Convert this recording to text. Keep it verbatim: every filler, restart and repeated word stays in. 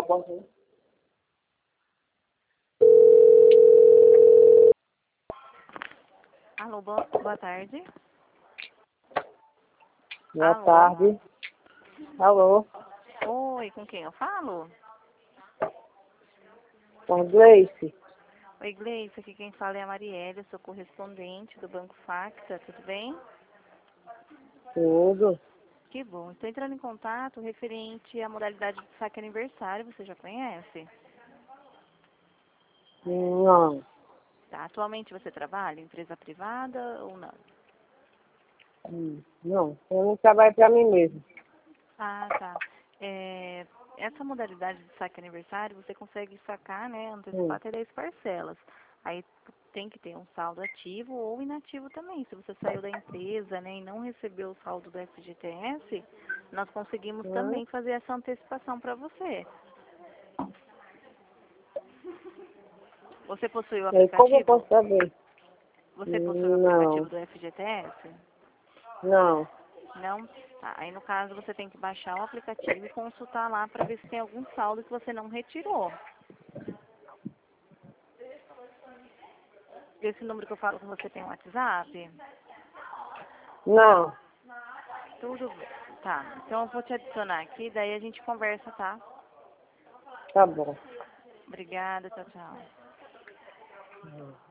porta aí. Alô, boa, boa tarde. Boa Alô? tarde. Alô? Oi, com quem eu falo? Com Gleice? Oi, Gleice, aqui quem fala é a Marielle, eu sou correspondente do Banco Facta, tudo bem? Tudo? Que bom. Estou entrando em contato referente à modalidade de saque aniversário, você já conhece? Não. Tá. Atualmente você trabalha em empresa privada ou não? Hum, Não. Eu não trabalho para mim mesmo. Ah, tá. É, essa modalidade de saque aniversário, você consegue sacar, né, antecipar Hum. até dez parcelas. Aí tem que ter um saldo ativo ou inativo também. Se você saiu da empresa, né, e não recebeu o saldo do F G T S, nós conseguimos Hum? também fazer essa antecipação para você. Você possui o E aí, como eu aplicativo? posso saber? Você possui o Hum, aplicativo Não. do F G T S? Não. Não? Tá. Aí no caso você tem que baixar o aplicativo e consultar lá para ver se tem algum saldo que você não retirou. Esse número que eu falo com você tem um WhatsApp? Não. Tudo bem. Tá. Então eu vou te adicionar aqui, daí a gente conversa, tá? Tá bom. Obrigada, tchau, tchau. Hum.